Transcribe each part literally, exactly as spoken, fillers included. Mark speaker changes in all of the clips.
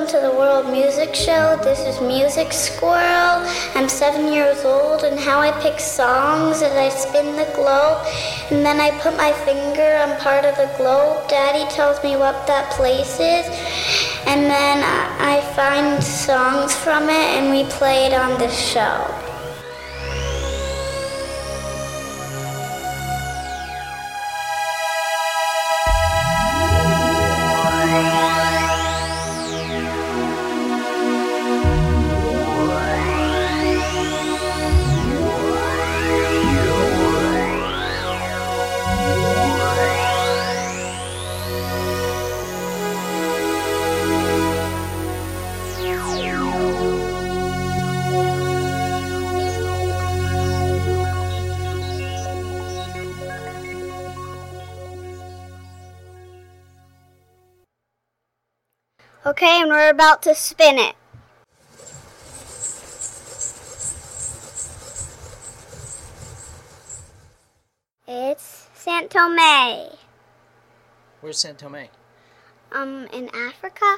Speaker 1: Welcome to the World Music Show. This is Music Squirrel. I'm seven years old, and how I pick songs is I spin the globe, and then I put my finger on part of the globe. Daddy tells me what that place is, and then I find songs from it, and we play it on the show. Okay, and we're about to spin it. It's Saint Tomé.
Speaker 2: Where's Saint Tomé?
Speaker 1: Um, in Africa.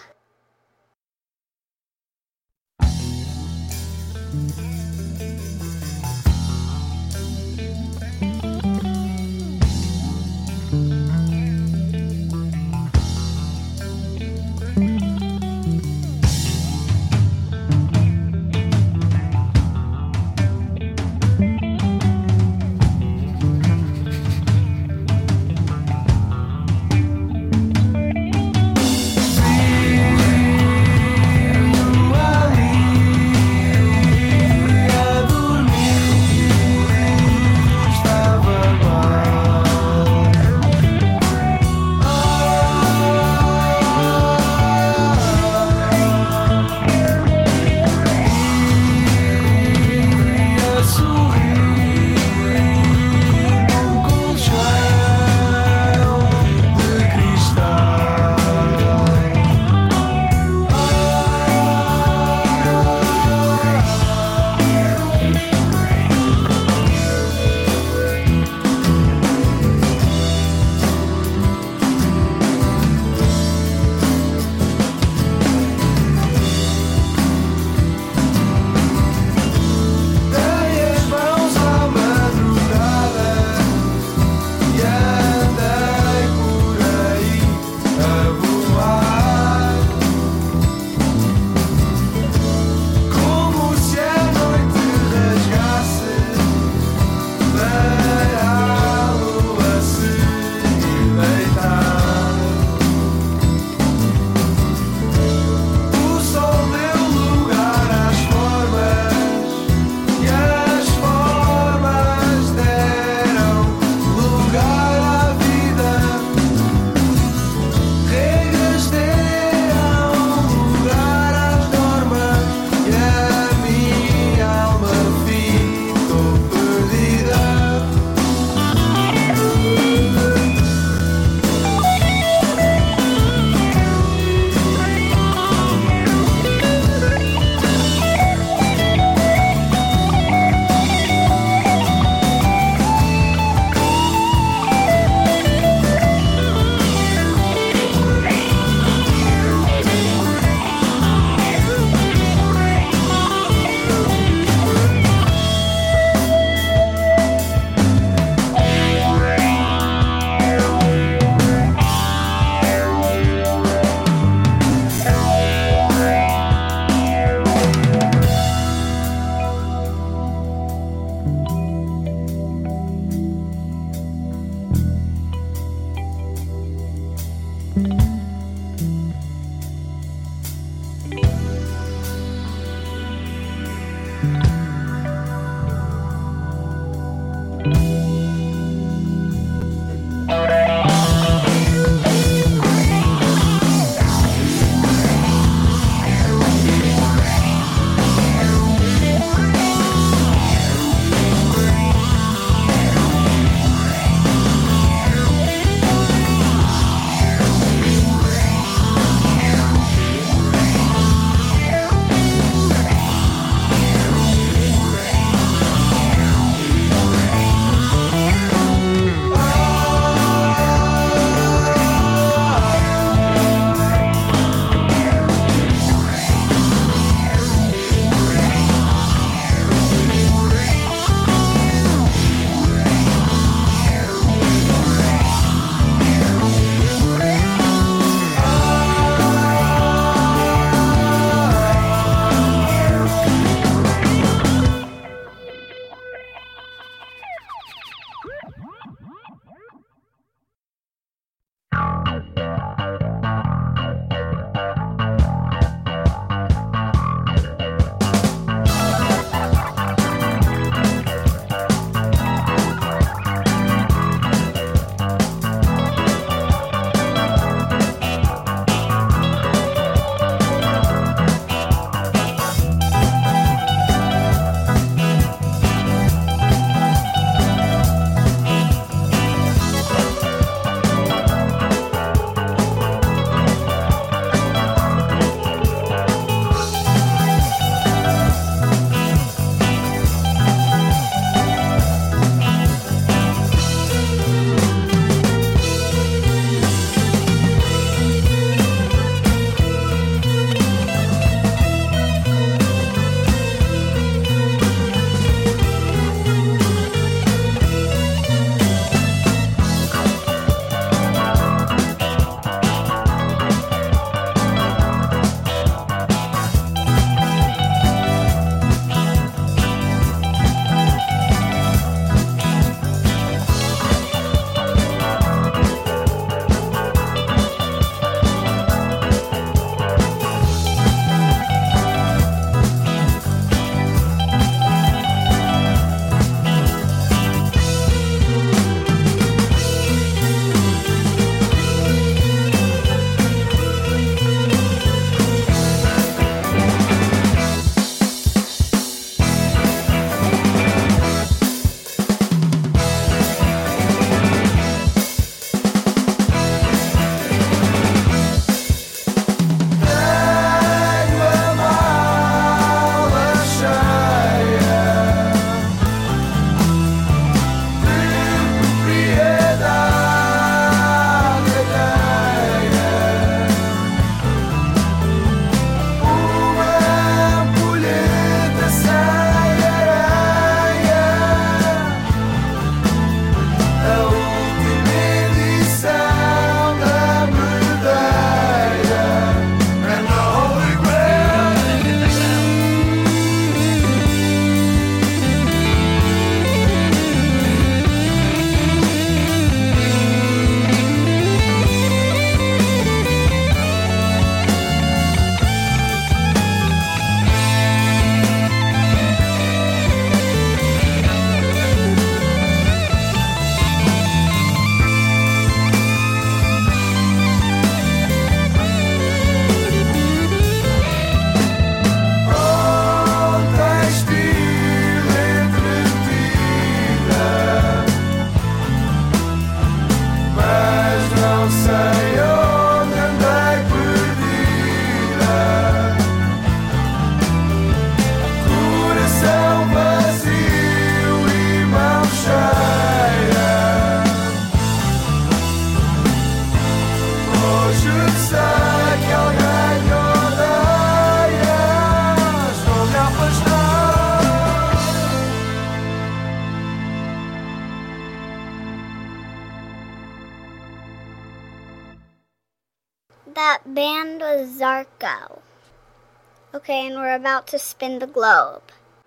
Speaker 1: That band was Zarko. Okay, and we're about to spin the globe.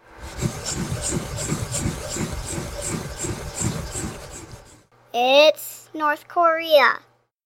Speaker 1: It's North Korea.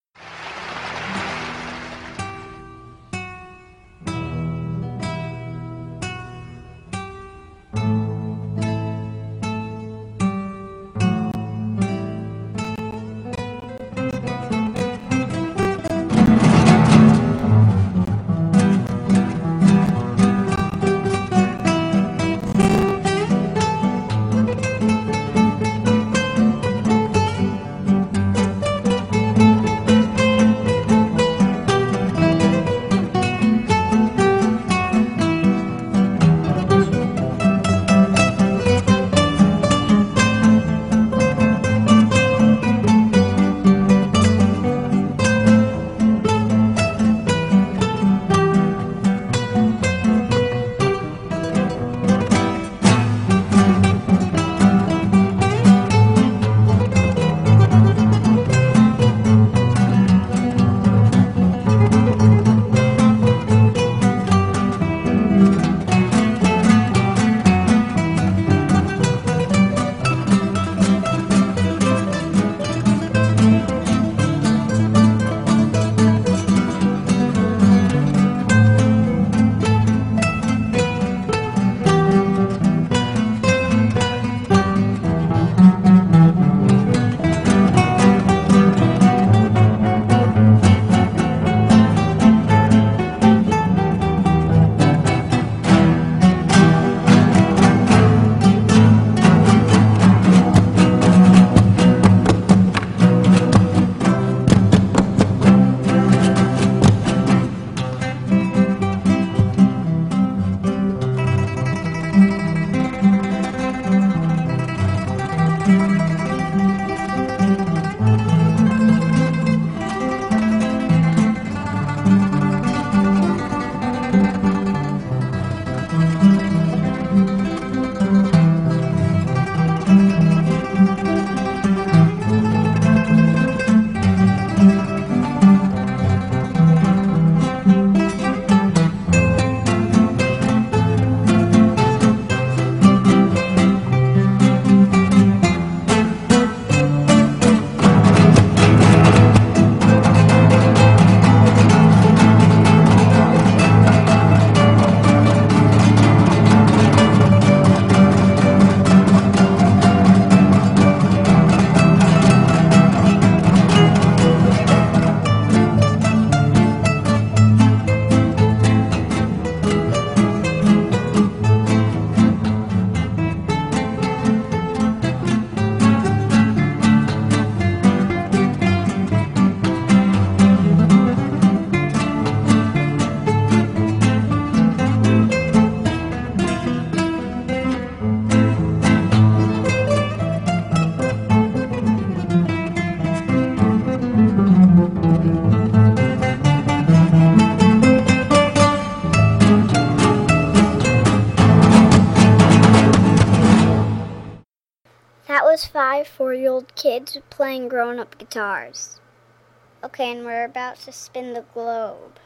Speaker 1: was five four-year-old kids playing grown-up guitars. Okay, and we're about to spin the globe.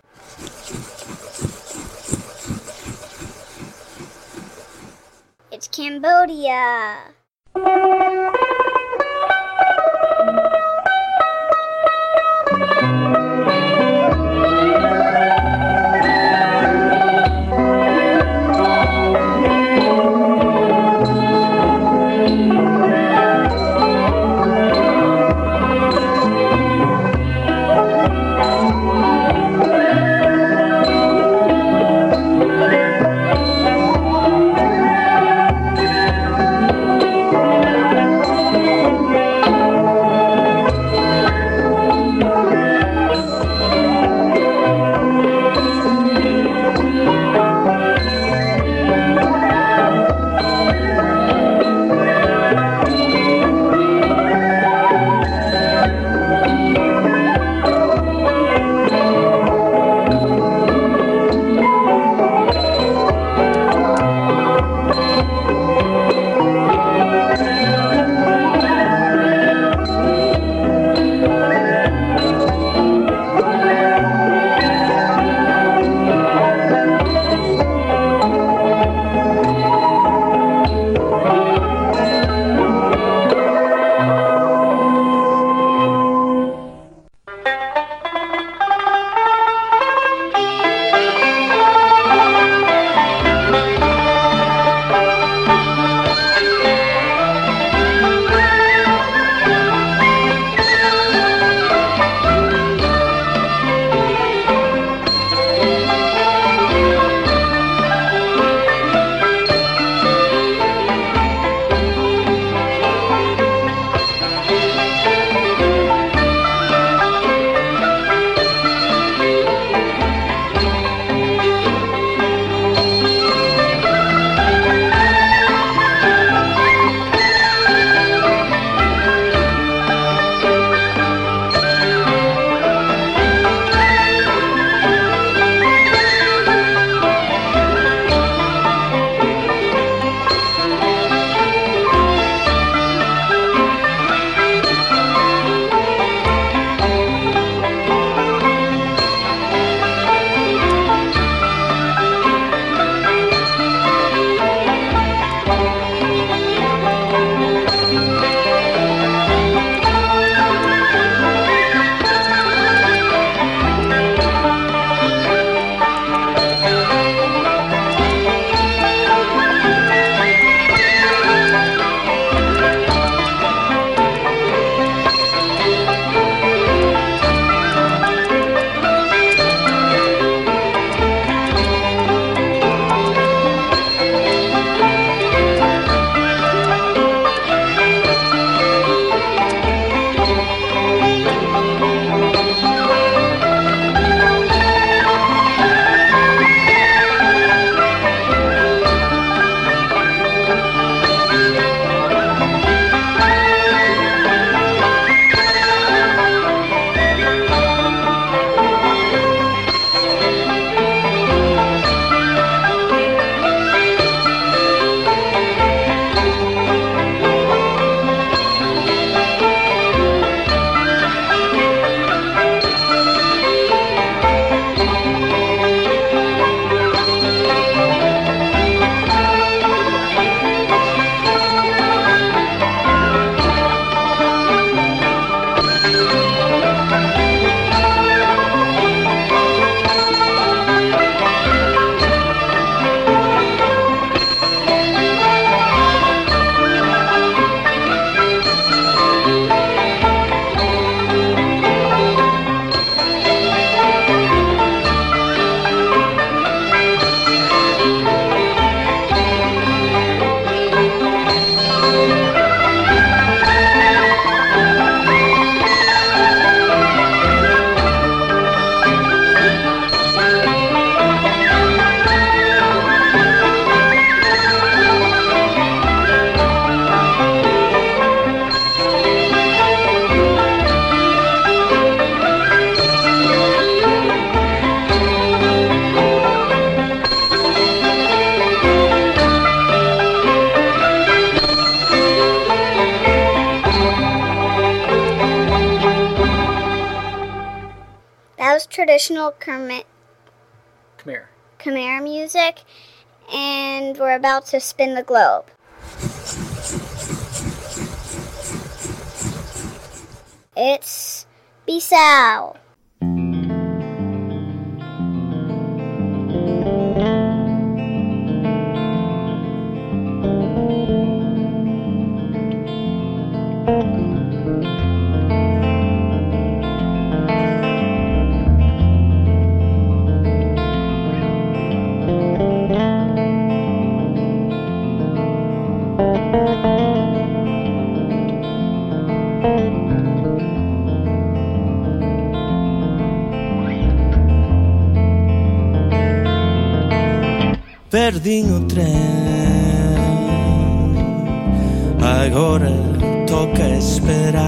Speaker 1: It's Cambodia. traditional Khmer,
Speaker 2: Khmer.
Speaker 1: Khmer music, and we're about to spin the globe. It's Bisao.
Speaker 3: Perdín o trem, agora toca esperar.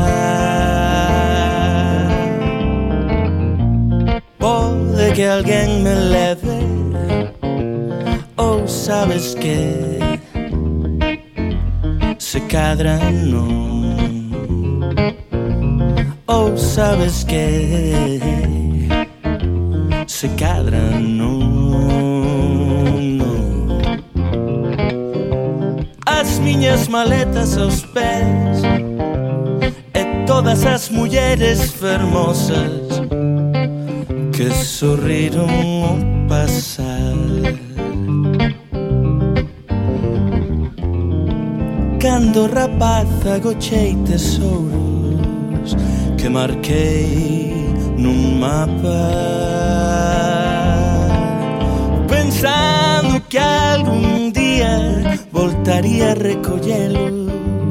Speaker 3: Pode que alguém me leve, ou sabes que se cadra não, ou sabes que se cadra não. As minhas maletas aos pés e todas as mulheres fermosas que sorriram ao passar. Cando rapaz agochei tesouros que marquei num mapa, pensando que algum dia voltaria a recolhê-los,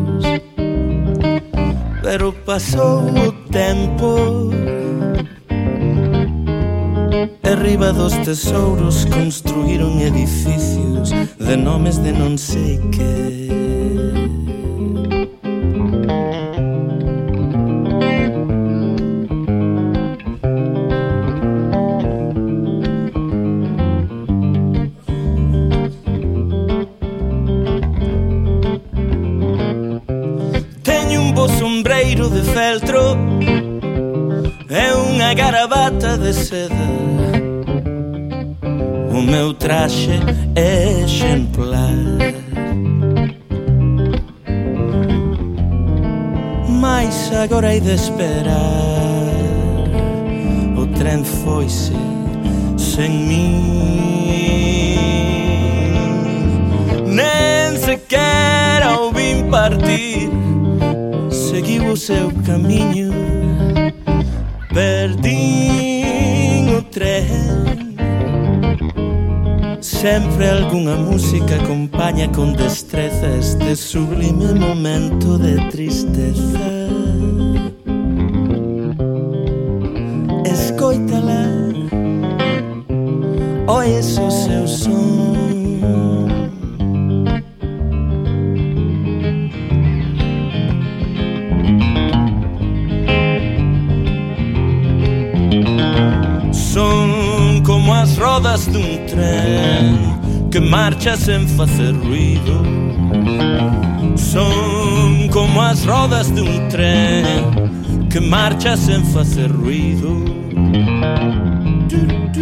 Speaker 3: pero passou o tempo. Arriba dos tesouros construíram edifícios de nomes de não sei que. Sombreiro de feltro e unha garabata de seda. O meu traxe é exemplar, mas agora hei de esperar. O trem foi-se sem mim, nem sequer ao vim partir seguiu o seu caminho. Perdi o trem. Sempre alguma música acompanha com destreza este sublime momento de tristeza. Escoita-la, oues o seu som. Son como as rodas dun tren que marcha sen facer ruido. Son como as rodas dun tren que marcha sen facer ruido. Du, du.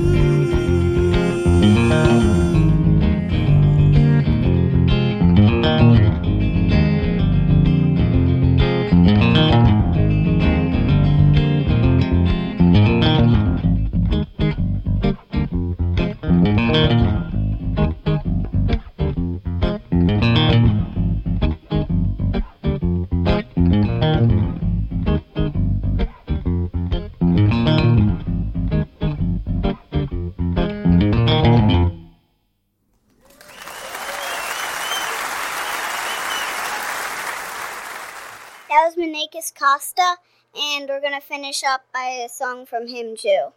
Speaker 1: That was Menekes Costa, and we're going to finish up by a song from him too.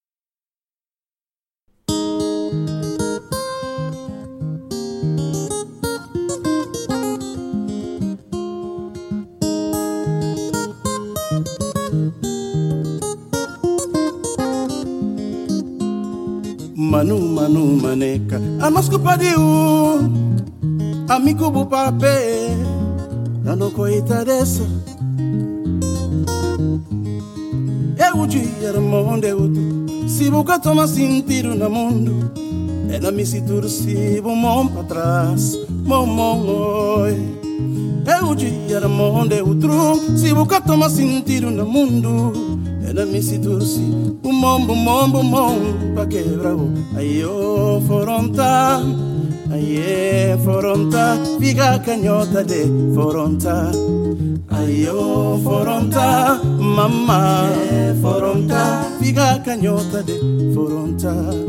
Speaker 4: Manu, manu, maneca, amasco padiu, amigo bu pape, dando coita dessa. Eu o dia do mundo é outro. Se boca toma sentido no mundo, ela me se torce o mão para trás, mão, mão, oi. É o dia do mundo é outro. Se boca toma sentido no mundo, ela me se torce o mão, o mão, o mão para quebrar o. Aí eu foronta, aí é foronta, fica canhota de foronta. Aí eu foronta, mamá é foronta, fica canhota de foronta.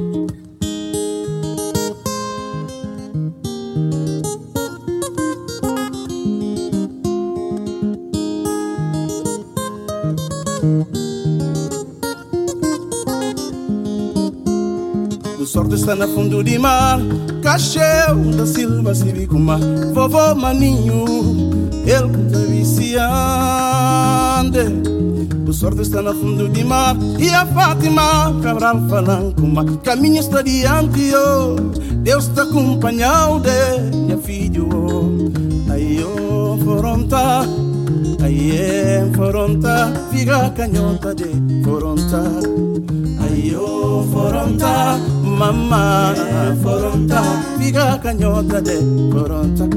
Speaker 4: O sorte está no fundo de mar, Cacheu da Silva Cibicuma, vovô Maninho, ele que está viciante. O sorte está no fundo de mar, e a Fátima Cabral Falancuma, caminho está diante, oh, Deus está acompanhado de minha filho, oh. Aí eu foronta, aí é foronta, fica canhota de foronta. Aí eu foronta, mamá foronta, fica canhota de foronta.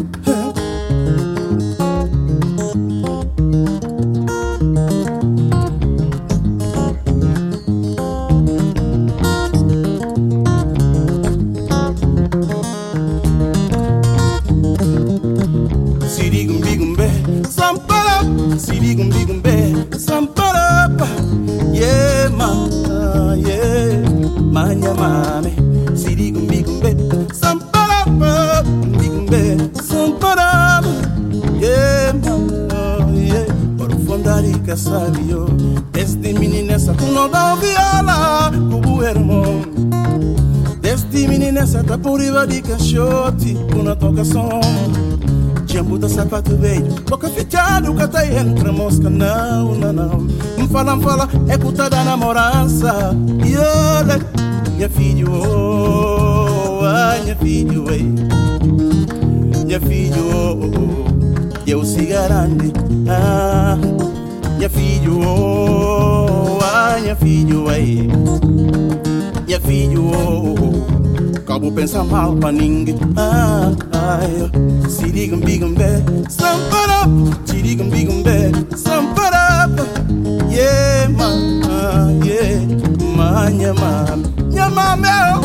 Speaker 4: Sirigumbigumbe, sampara, sirigumbigumbe, sampara, yeah, ma, yeah, manya mame, sirigumbigumbe, sampara, bigumbe, sampara, yeah, ma, yeah, por fondari casabio, desde menina essa tu não dá viola, cubo irmão, desde menina essa tá por riba de caixote, una tocação. Jambuta sapato velho, boca fechada, o cata entra mosca, não, não, não. Me fala, me fala, é puta da namorança. E olha, minha filho, oh, ai, minha filho, ei. Minha filho, oh, oh, eu se garante, ah. Minha filho, oh, ai, minha filho, ei. Minha filho, oh, oh. Cabo pensa mal pra ninguém. Ah, ai, sirigumbigumbe, sampara, sirigumbigumbe, sampara, yeah, ma, yeah, ma, nha, ma, nha, ma, meu.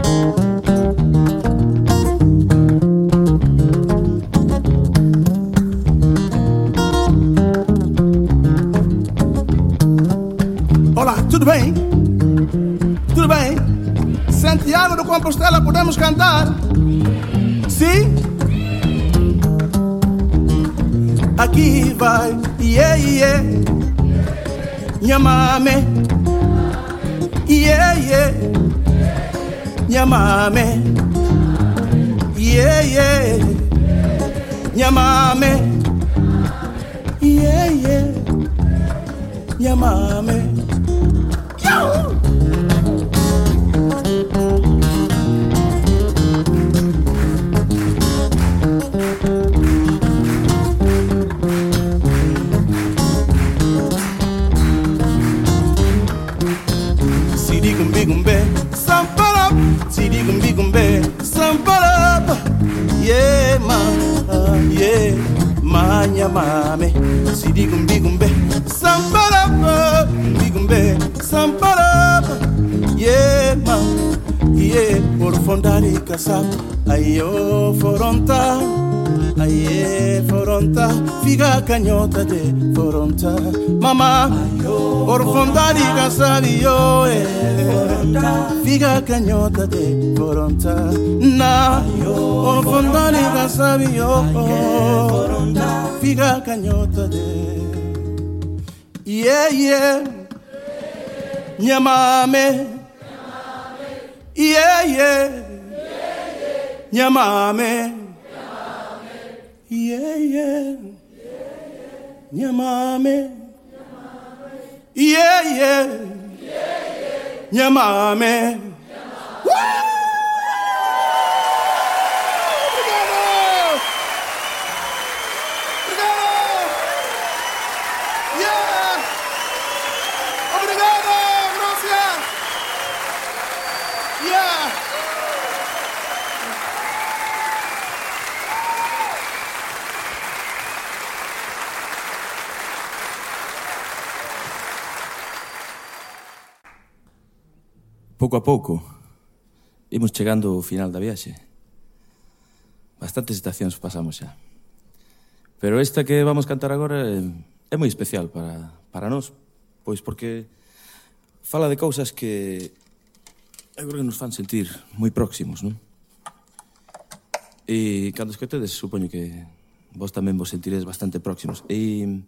Speaker 4: Olá, tudo bem? Tudo bem? Santiago do Compostela, podemos cantar? Sim? Aqui vai, yeah, yeah, Nhamame, yeah, yeah, Nhamame, yeah, yeah, Nhamame, yeah, yeah, Nhamame. Sirigumbigumbe, sampara, sirigumbigumbe, sampara, yeah, ma, yeah, ma, nha, mame. Sirigumbigumbe, sampara, bigumbe, sampara, yeah, ma, yeah, por fondari casap, ayo foronta, aye foronta, figa canhota de foronta, mama, por fondari casap, yo, eh, figa canhota de foronta, na, por fondari casap, yo, figa canhota de, yeah, yeah, Nhamame, yeah, yeah, Nhamame, yeah, yeah, Nhamame, yeah, yeah, Nhamame. Obrigado! Yeah! Obrigado!
Speaker 5: Pouco a pouco imos chegando ao final da viaxe. Bastantes estacións pasamos xa. Pero esta que vamos cantar agora é, é moi especial para, para nós, pois porque fala de cousas que eu creo que nos fan sentir moi próximos, non? E cando escoitedes, supoño que vos tamén vos sentiredes bastante próximos. E...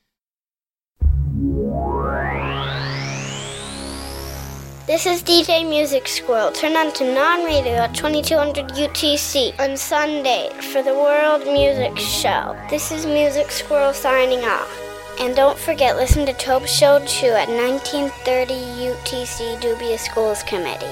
Speaker 1: This is D J Music Squirrel. Turn on to non-radio at twenty-two hundred U T C on Sunday for the World Music Show. This is Music Squirrel signing off. And don't forget, listen to Tobe Show two at nineteen thirty U T C Dubia Schools Committee.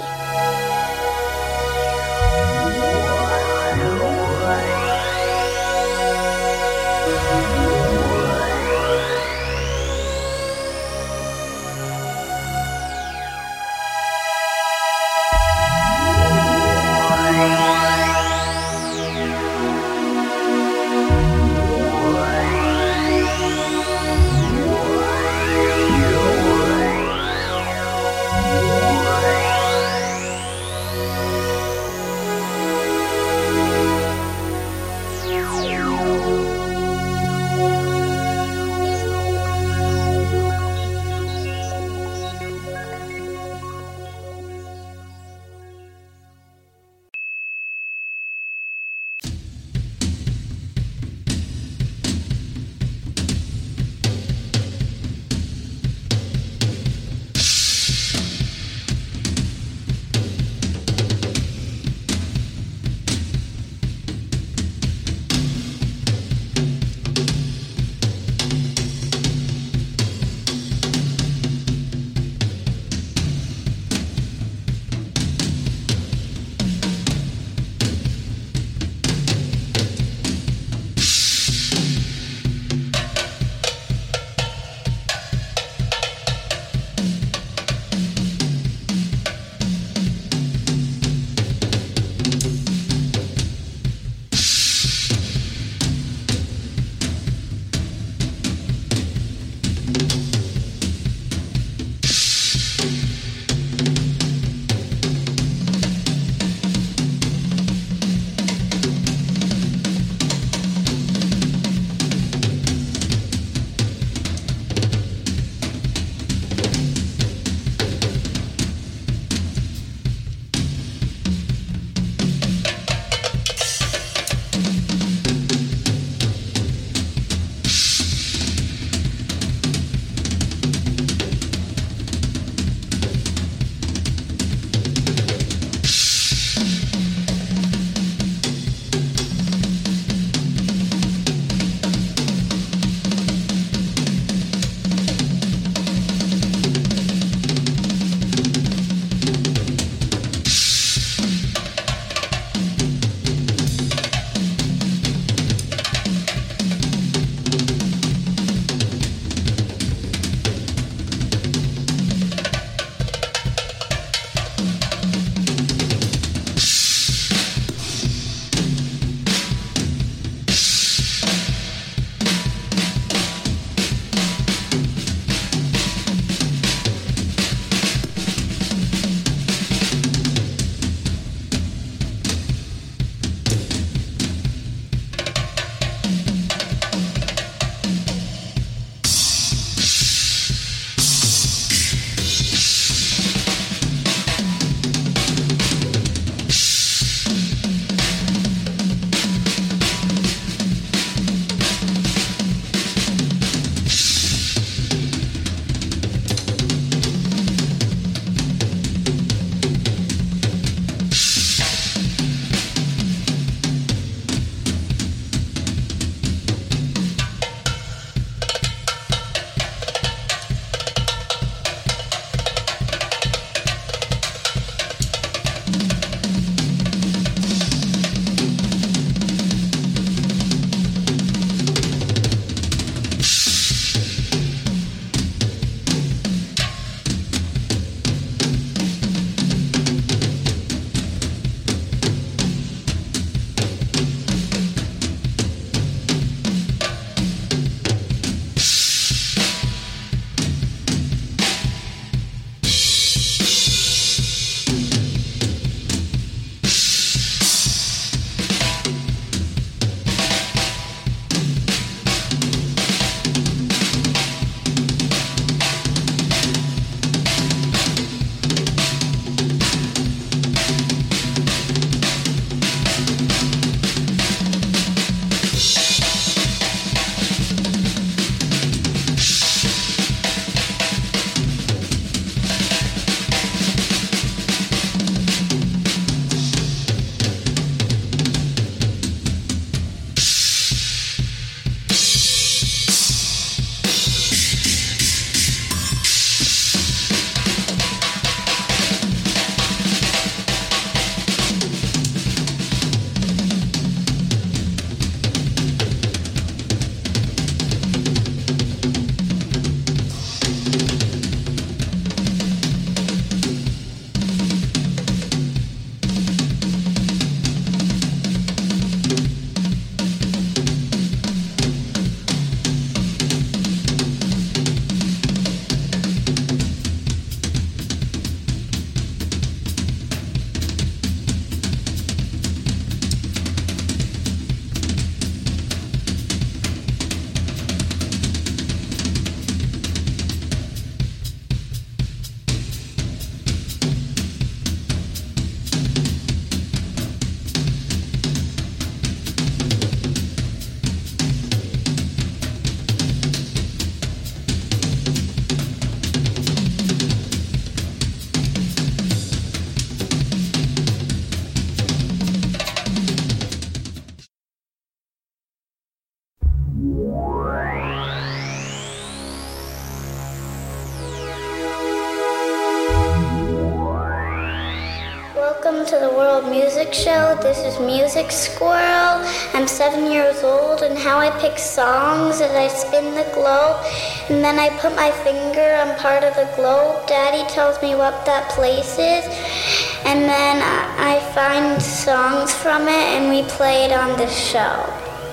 Speaker 1: Welcome to the World Music Show. This is Music Squirrel. I'm seven years old, and how I pick songs is I spin the globe, and then I put my finger on part of the globe. Daddy tells me what that place is, and then I find songs from it, and we play it on the show.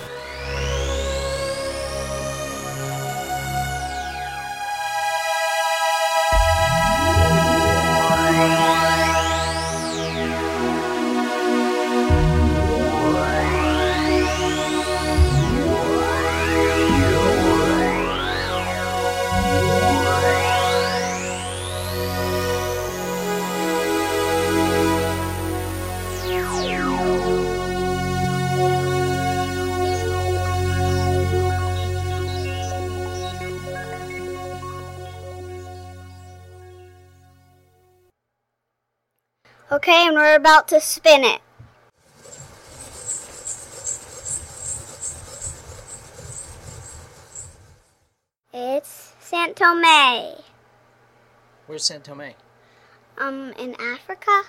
Speaker 1: Okay, and we're about to spin it. It's Saint Tomé.
Speaker 2: Where's Saint Tomé?
Speaker 1: Um, in Africa.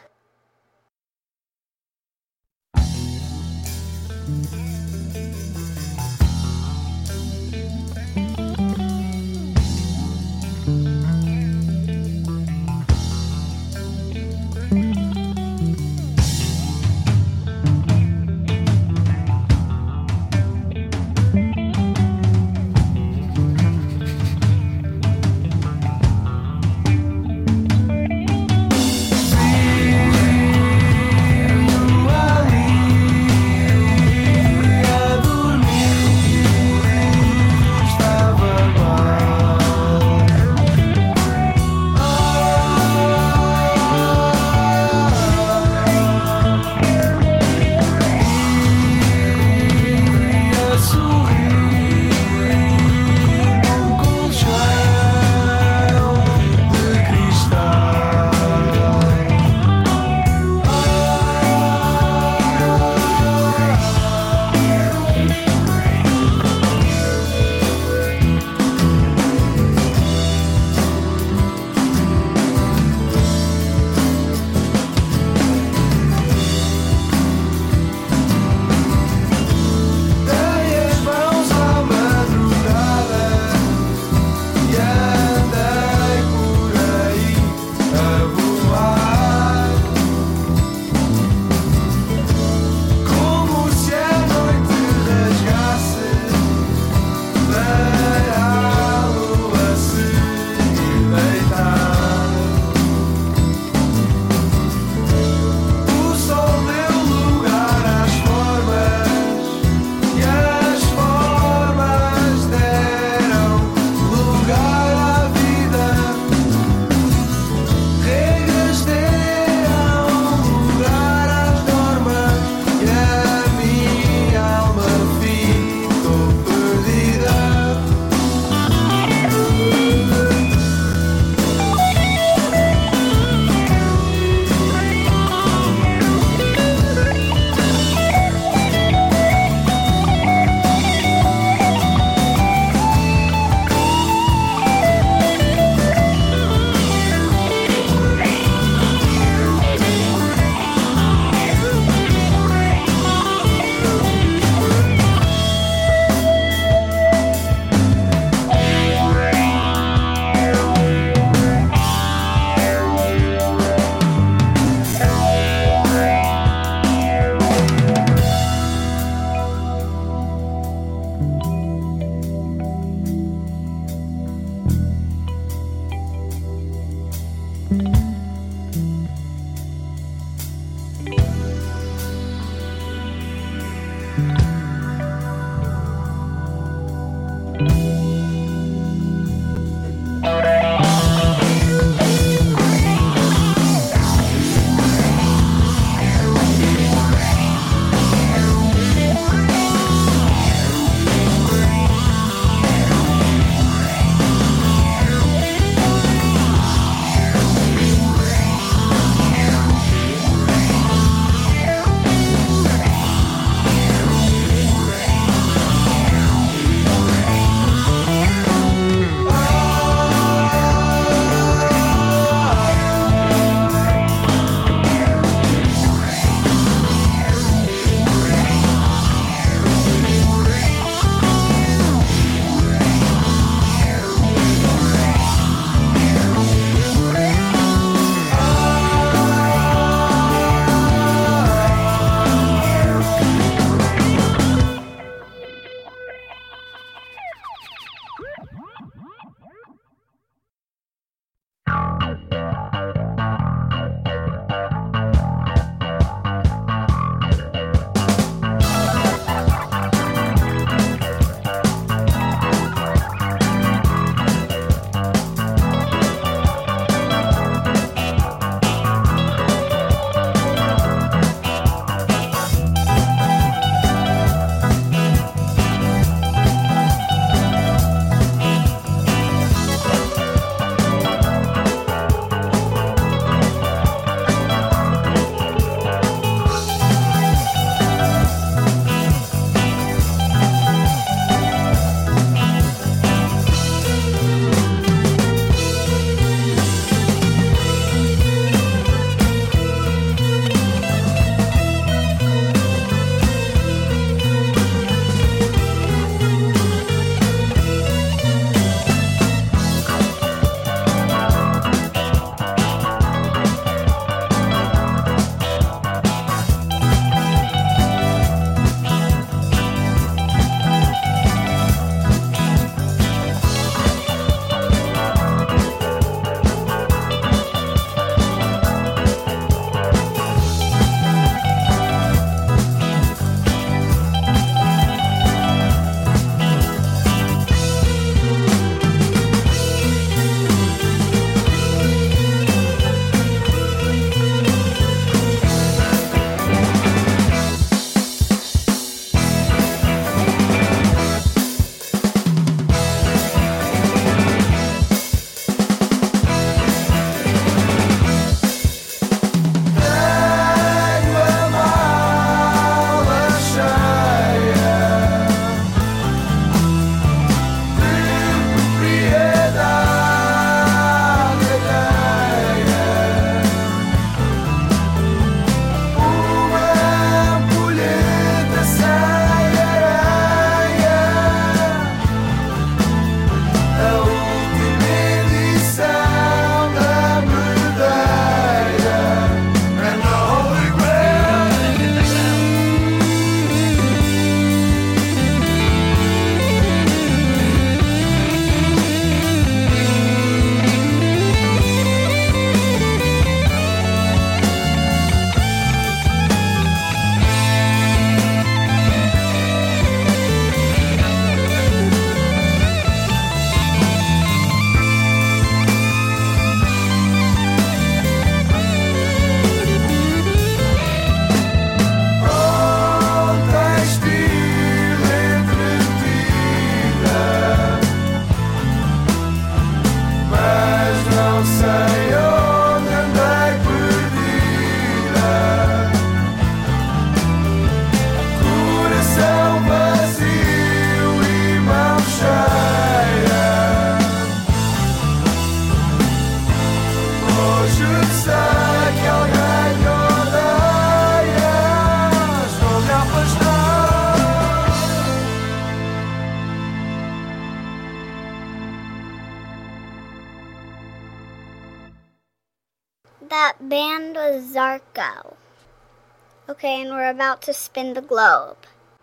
Speaker 1: band was Zarko. Okay, and we're about to spin the globe.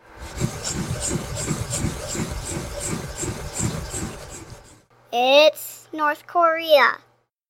Speaker 1: It's North Korea.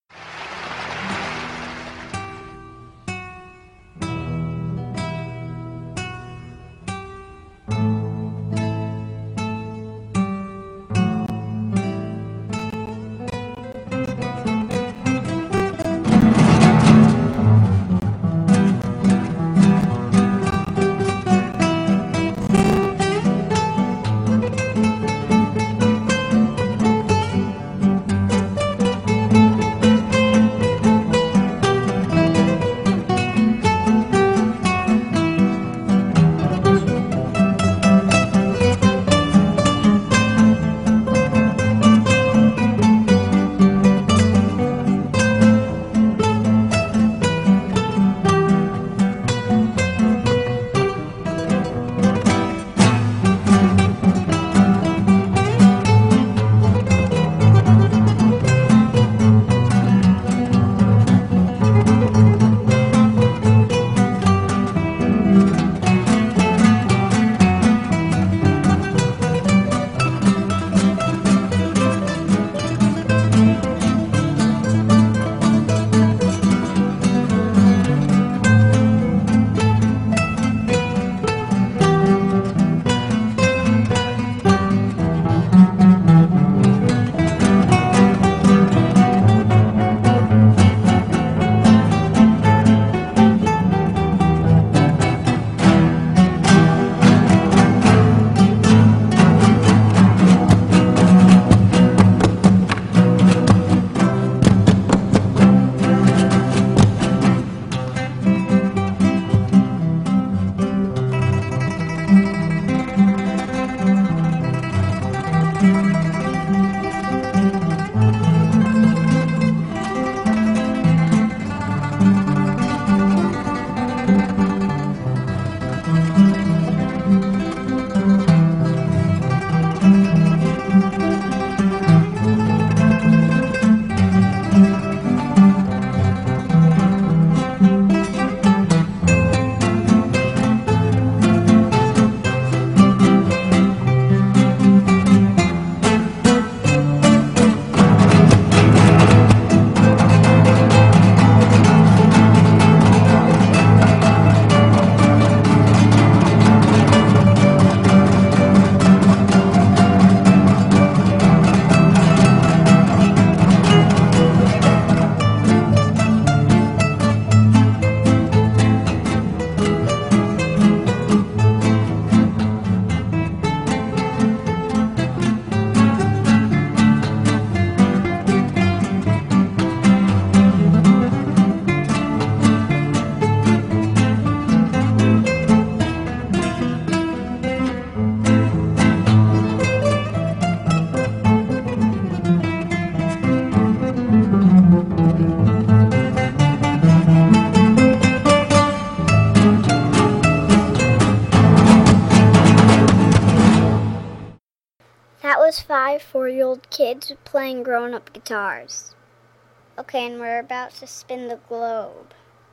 Speaker 1: was five four-year-old kids playing grown-up guitars. Okay, and we're about to spin the globe.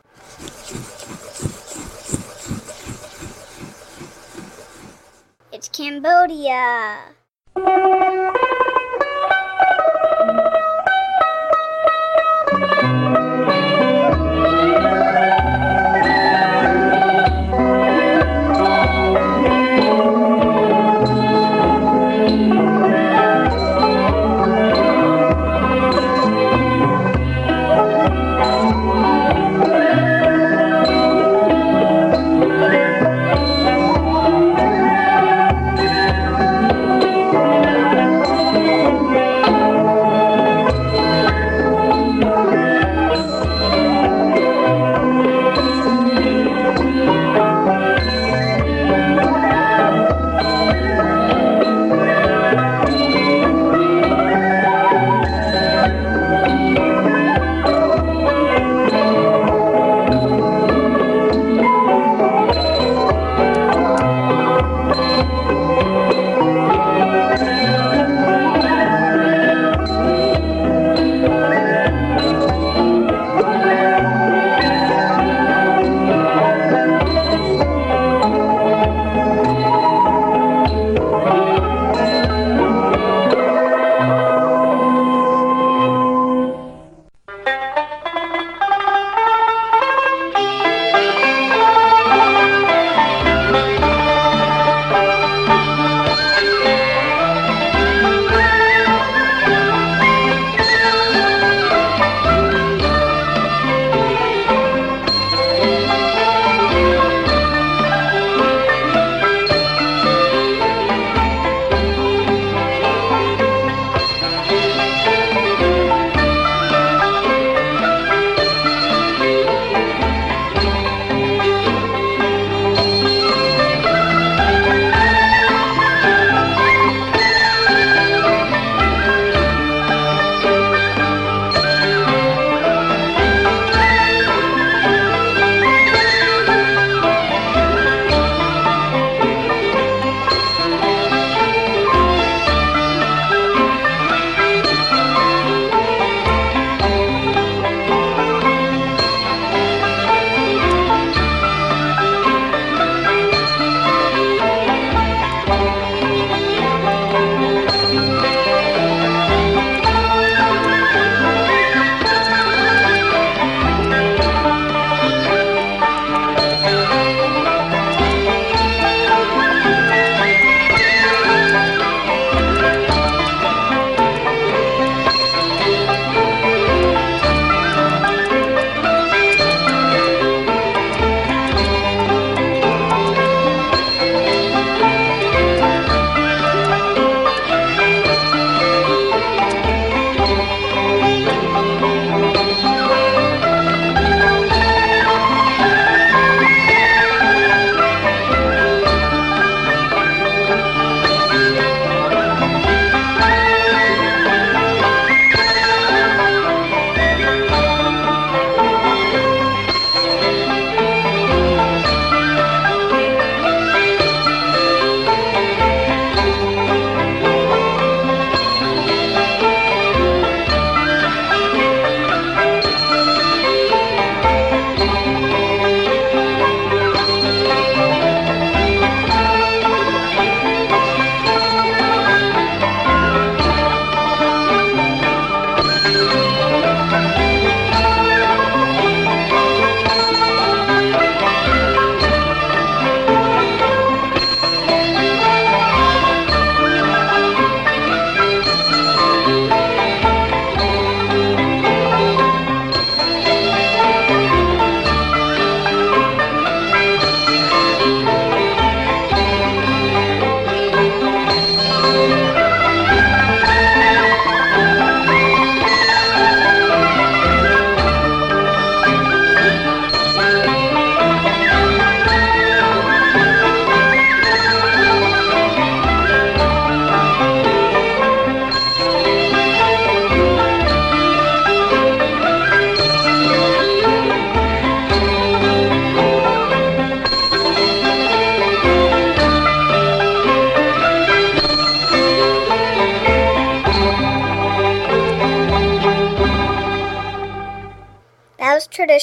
Speaker 1: It's Cambodia.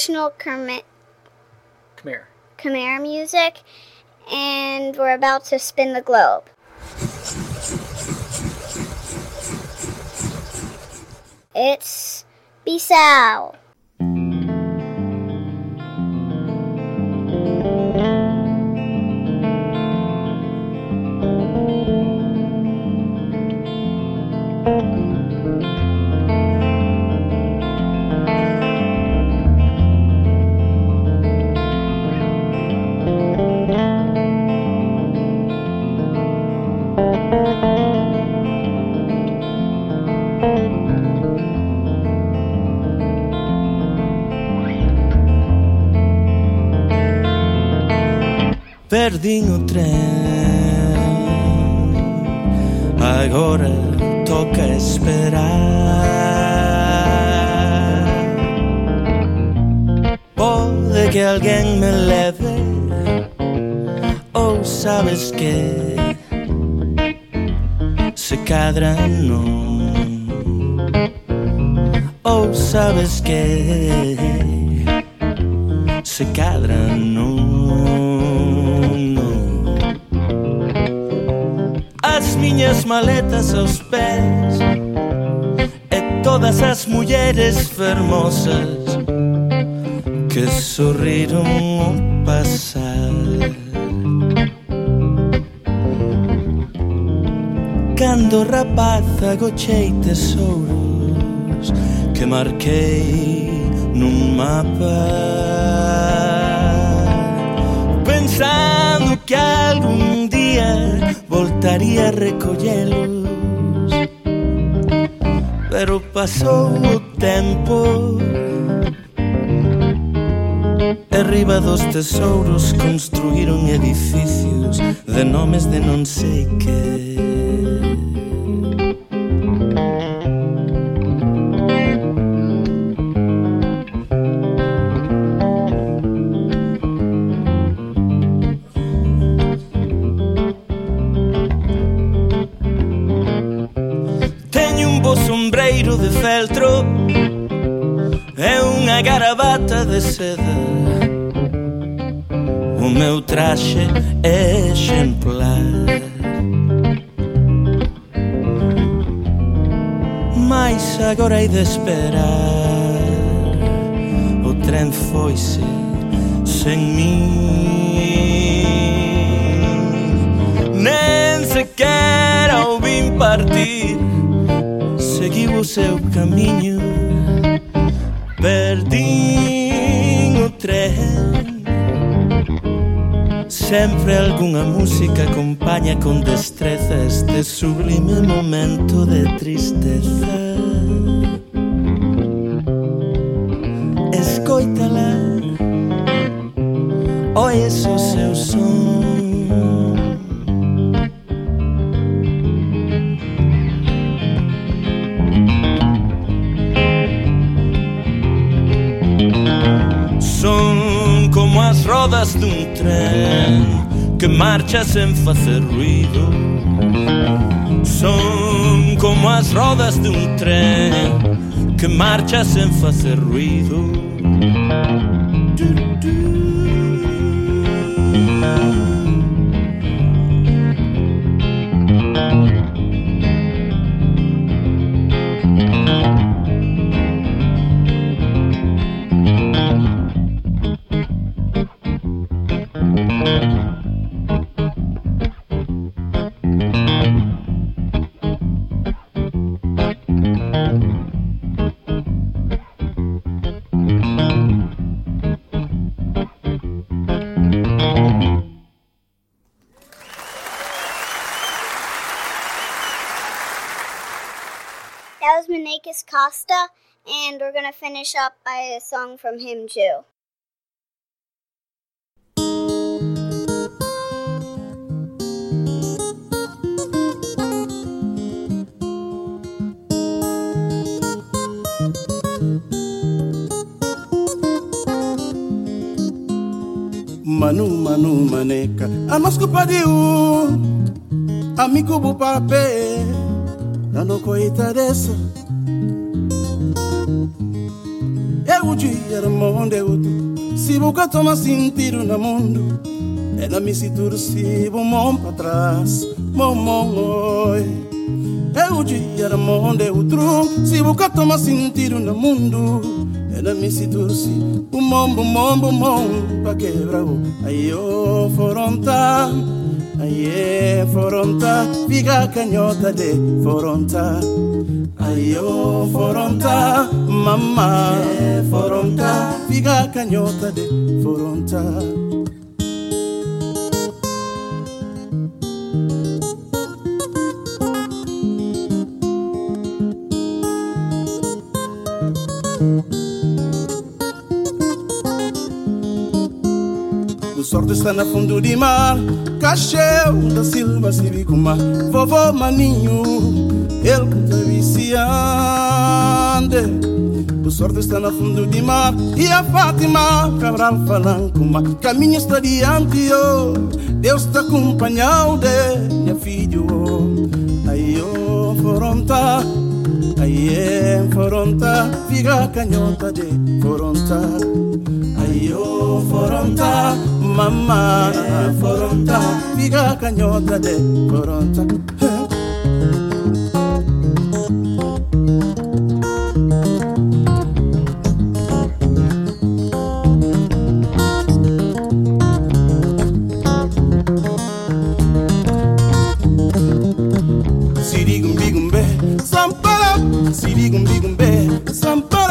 Speaker 1: traditional Khmer,
Speaker 2: Khmer.
Speaker 1: Khmer music, and we're about to spin the globe. It's Bisao.
Speaker 3: Perdín o tren, agora toca esperar. Pode que alguén me leve, ou sabes que se cadra non, ou sabes que se cadra non. As miñas maletas aos pés e todas as mulleres fermosas que sorriron ao pasar. Cando rapaz agochei tesouros que marquei nun mapa, pensando que algún día voltaría a recollelos, pero pasou o tempo e riba dos tesouros construíron edificios de nomes de non sei que. Sombreiro de feltro e unha garabata de seda. O meu traxe é exemplar, mais agora hai de esperar. O tren foise sen min, nen sequera o vin partir. Seguiu o seu camiño, perdín o tren. Sempre algunha música acompaña con destreza este sublime momento de tristeza. Escoítala, oes o seu son. Son como as rodas dun tren que marcha sen facer ruido. Son como as rodas dun tren que marcha sen facer ruido. Du, du.
Speaker 1: That was Menakis Costa, and we're going to finish up by a song from him too.
Speaker 4: Manu manu maneka amasku padiu amigo bu pape nano koita dessa eu o dia do mundo é outro. Se boca toma sentido no mundo, ela me se torce o mão para trás, mão, mão, oi. É o dia do mundo é outro. Se boca toma sentido no mundo, ela me se torce o mão, o mão, o mão para quebrar o. Aí eu foronta, aí é foronta, fica canhota de foronta. Aí eu foronta, mamá, é foronta, fica canhota de foronta. O sorte está no fundo de mar, Cacheu da Silva Sibicuma, vovô Maninho, ele que está viciante. O sorte está no fundo de mar, e a Fátima Cabral falando com uma caminho está diante, oh. Deus está acompanhado de minha filho, oh. Aí oh, foronta, aí é foronta, fica canhota de foronta. Aí oh, foronta, mamá, é foronta, fica canhota de foronta. Sirigum bigum be, sampala, sirigum bigum be, sampala.